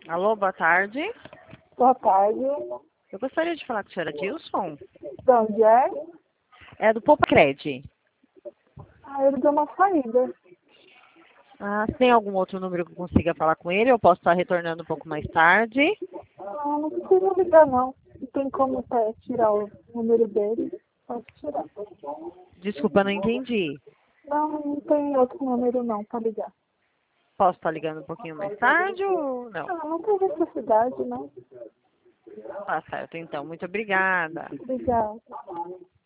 Alô, boa tarde. Boa tarde. Eu gostaria de falar com a senhora Dilson. De onde é? É do Poupa Cred. Ele deu uma saída. Ah, se tem algum outro número que eu consiga falar com ele, eu posso estar retornando um pouco mais tarde. Não precisa ligar, não. Não tem como tirar o número dele. Pode tirar. Desculpa, não entendi. Não tem outro número, não, para ligar. Posso estar ligando um pouquinho mais tarde ou não? Não tem necessidade, não. Tá certo, então. Muito obrigada. Obrigada.